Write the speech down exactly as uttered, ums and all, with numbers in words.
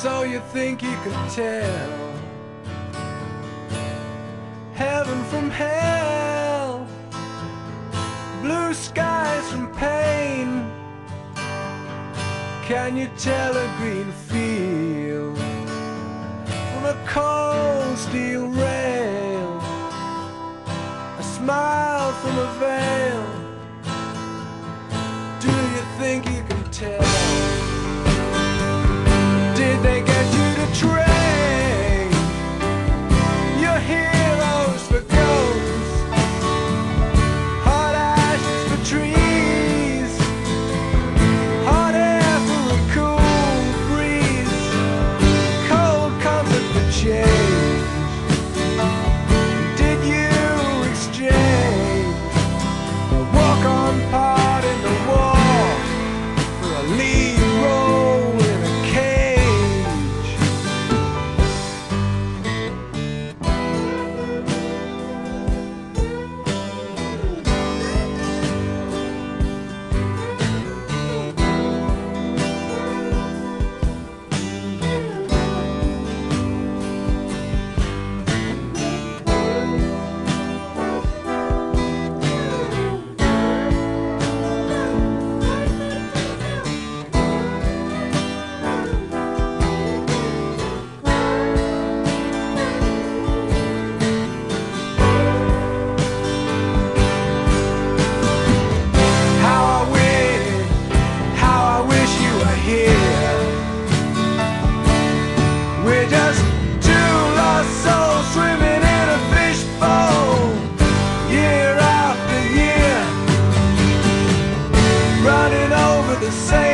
So you think you can tell heaven from hell, blue skies from pain? Can you tell a green field from a cold steel rail, a smile from a veil? Do you think you can tell? Did they get you to trade your heroes for ghosts, hot ashes for trees, hot air for a cool breeze, cold comfort for change? Did you exchange a walk-on part in the war for a lead role in a cage? We're just two lost souls swimming in a fishbowl, year after year, running over the same